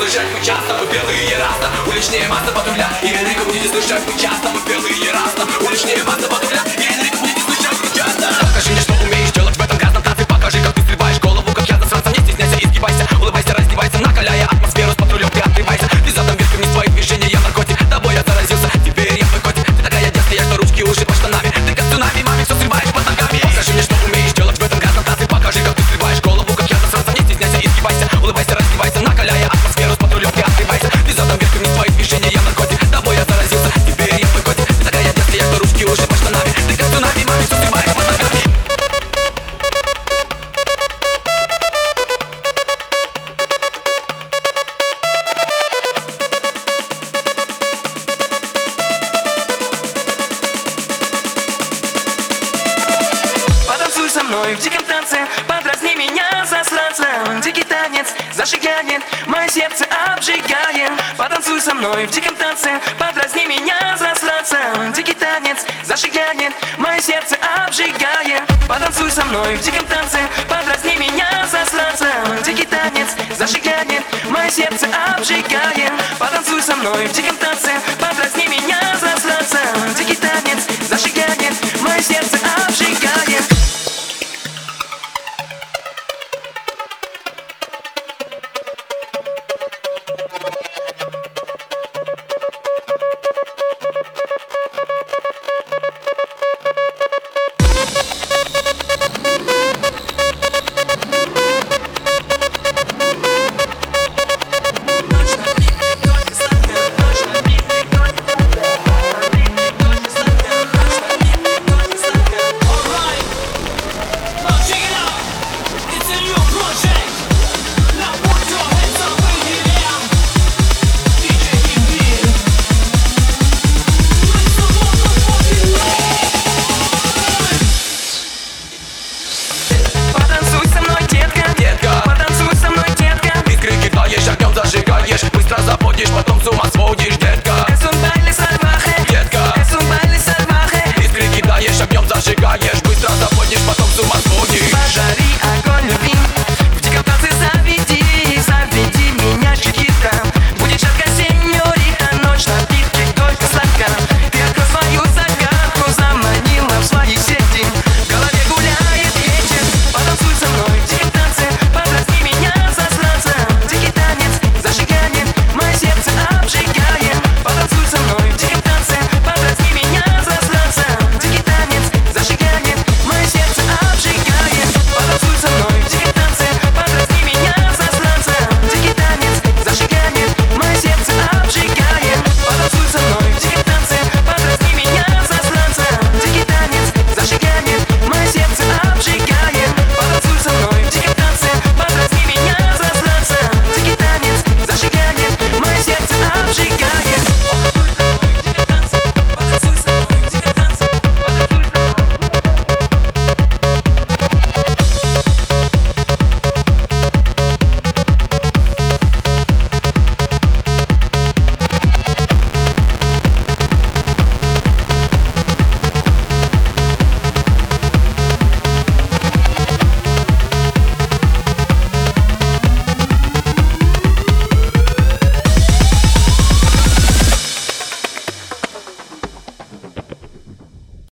слышать мы часто, мы белые раста. Уличные масса патруля, и Энрико будете слышать мы часто, мы белые раста. Уличные масса патруля, и Энрико будете слышать мы часто. Покажи мне, что умеешь делать в этом грязном танце. Покажи, как ты срываешь голову, как я засранца. Не стесняйся, изгибайся, улыбайся, раздевайся, накаляя атмосферу с патрулем, ты открывайся. Ты задом вверх, вниз, твои движения, я наркотик. Тобой я заразился, теперь я твой котик. Ты такая детская, что ручки уже под штанами. Ты как цунами, маме все срываешь под ногами. Покажи мне, что умеешь делать в этом грязном танце. Покажи, как ты срываешь голову, как я засранца. Не стесняйся, изгибайся, улыбайся, раздевайся, накаляя атмосферу с патрулем, ты открывайся. Ты задом вверх, вниз, твои движения, я наркотик. Тобой я заразился, теперь я твой котик. Ты такая детская, что ручки уже под штанами. Ты как цунами, маме все срываешь под ногами. Потанцуй со мной в диком танце, подразни меня, засранца. Дикий танец зажигает, мое сердце обжигает. Потанцуй со мной в диком танце, подразни меня, засранца. Дикий танец зажигает, мое сердце обжигает. Потанцуй со мной в диком танце, подразни меня, засранца. Дикий танец зажигает, мое сердце обжигает. Потанцуй со мной в диком танце,